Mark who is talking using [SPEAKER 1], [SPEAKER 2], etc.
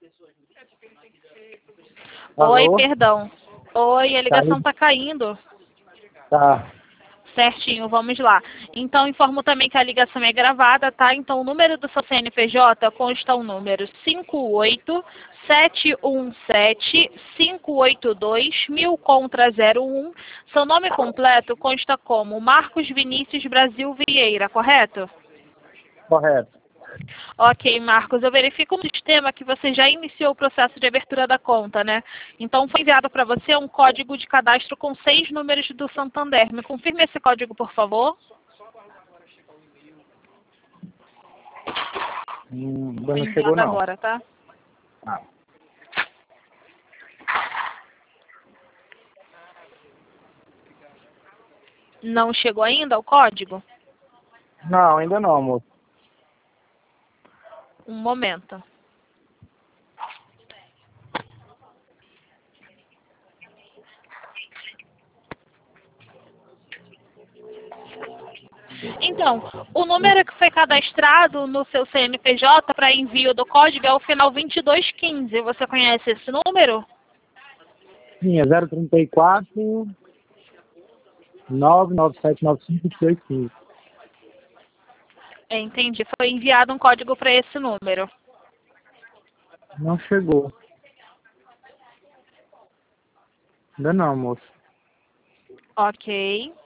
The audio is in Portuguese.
[SPEAKER 1] Oi,
[SPEAKER 2] Alô?
[SPEAKER 1] perdão. Oi, a ligação tá caindo.
[SPEAKER 2] Tá.
[SPEAKER 1] Certinho, vamos lá. Então, informo também que a ligação é gravada, tá? Então, o número do seu CNPJ consta o número 58717-582-1000 contra 01. Seu nome completo consta como Marcos Vinícius Brasil Vieira, correto?
[SPEAKER 2] Correto.
[SPEAKER 1] Ok, Marcos, eu verifico no sistema que você já iniciou o processo de abertura da conta, né? Então, foi enviado para você um código de cadastro com 6 números do Santander. Me confirme esse código, por favor.
[SPEAKER 2] Ainda
[SPEAKER 1] Foi
[SPEAKER 2] não chegou,
[SPEAKER 1] enviado
[SPEAKER 2] não.
[SPEAKER 1] agora, tá?
[SPEAKER 2] Ah.
[SPEAKER 1] Não chegou ainda o código?
[SPEAKER 2] Não, ainda não, moço.
[SPEAKER 1] Um momento. Então, o número que foi cadastrado no seu CNPJ para envio do código é o final 2215. Você conhece esse número?
[SPEAKER 2] Sim, é 034 99795
[SPEAKER 1] Entendi. Foi enviado um código para esse número.
[SPEAKER 2] Não chegou. Ainda não, moço.
[SPEAKER 1] Ok.